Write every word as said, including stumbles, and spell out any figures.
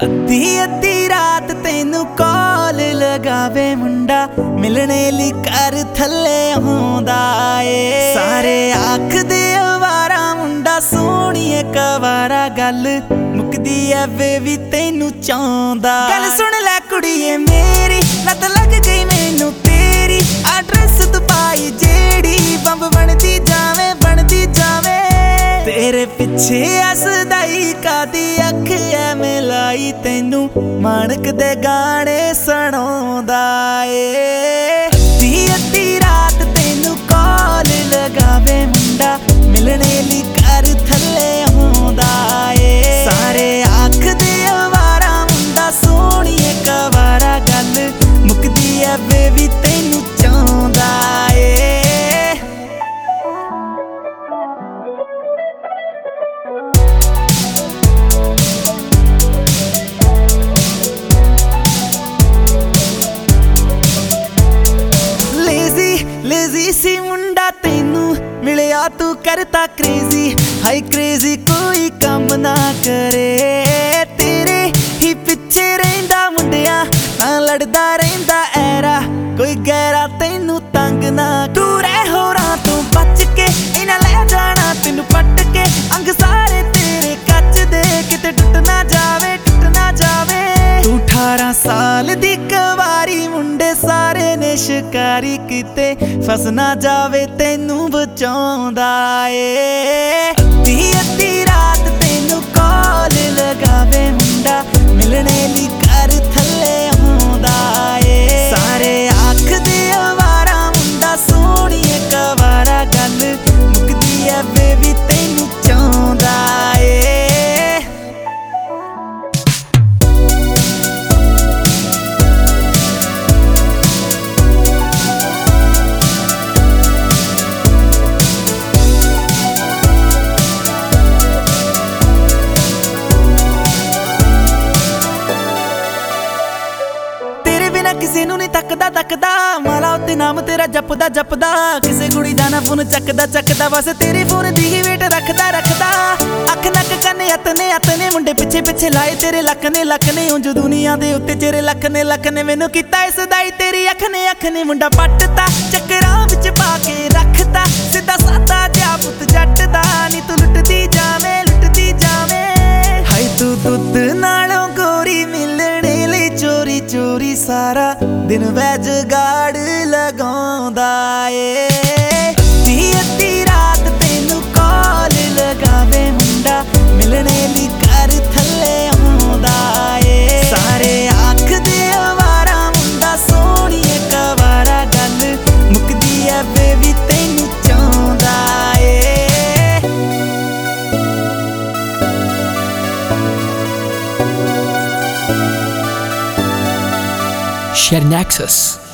अद्धी अद्धी रात तेनू कॉल लगावे मुंडा मिलने ली कर थले आउंदा ए सारे आखदे अवारा मुंडा सोहणीए कवारा गल मुकदी ऐ वे भी तेनू चाहुंदा गल सुन लै कुड़िए मेरी लत लग गई मैनू तेरी एड्रेस तू पाई जेड़ी बंब बनदी जावे बनदी जावे तेरे पिछे हसदाई कादी अख ऐ मिलाई तेनू माणक दे गाने सुणाउंदा ए अद्धी अद्धी रात तेनू कॉल लगावे मुंडा मिलने ली कर थले आउंदा ए सारे आखदे अवारा मुंडा सोहणीए कवारा गल मुकदी ऐ वे भी तेनू चाहुंदा ए लेजी सी मुंडा तेनू मिलिया तू करता क्रेजी हाई क्रेजी कोई कम ना करे तेरे ही पिछे रहिंदा मुंडिया ना लड़दा रहिंदा ऐरा कोई गैरा तेनू तंग ना तू रह होरां तू बच के इन्हां ले जाना तेनू पट के अंग सारे तेरे कच दे किते टुट ना जावे टुट ना जावे तू अठारह साल दी कवारी मुंडे सारे ने शिकारी किते फस ना जावे तेनू बचाउंदा ए अद्धी अद्धी रात तेनू कॉल लगावे मुंडा मिलने ली कर थले आउंदा ए सारे आखदे अवारा मुंडा सोहणीए कवारा गल मुकदी ऐ वे भी तेनू चाहुंदा ए किसे नू नहीं तकदा तकदा माला उत्ते नाम तेरा जपदा जपदा किसे कुड़ी दा ना फोन चकदा चकदा बस तेरे फोन दी ही वेट रखदा रखदा अख नक कन्ने अतने अतने मुंडे पिछे पिछे लाए तेरे लख ने लख ने उंज दुनिया दे उत्ते तेरे लख ने लख ने मैनू कीता इस दाई तेरी अख ने अख ने मुंडा पटता चक्करां विच पा के रखता सीधा सादा जिहा पुत जट दा नी तू लुटदी जावे लुटदी जावे हाय तू दुध नालों गोरी मिलने लई चोरी चोरी सारा दिन वैज गाड़ लगाउंदा ए अद्धी अद्धी रात तेनू कॉल लगावे मुंडा मिलने ली कर थले आउंदा ए सारे आखदे अवारा मुंडा सोहणीए कवारा गल मुकदी ऐ वे भी तेनू चाहुंदा ए Share Nexus.